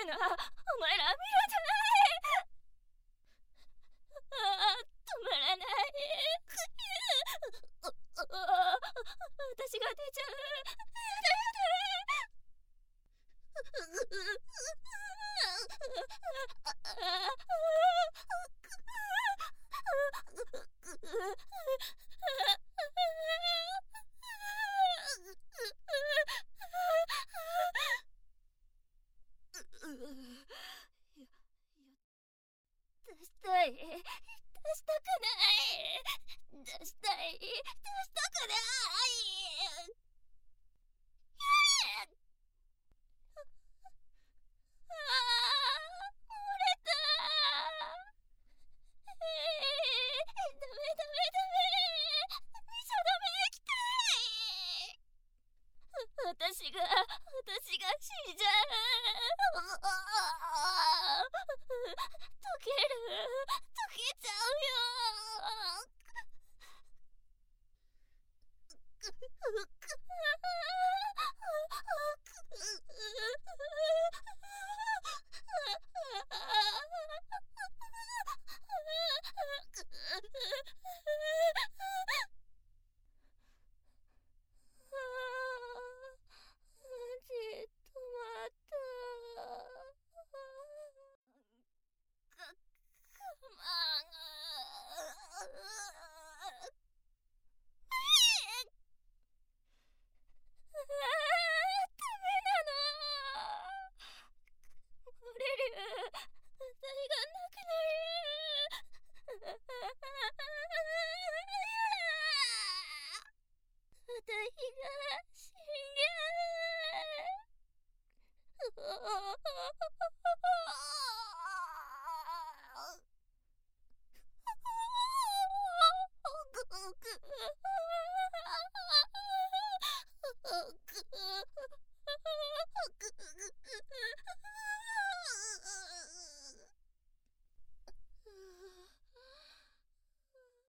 のはお前ら見ろじゃない。止まらない。私が出ちゃう。出したい。出したくない。出したい。出したくない。漏れた。ダメダメダメ。見ちゃダメ。行きたい。私が死んじゃう。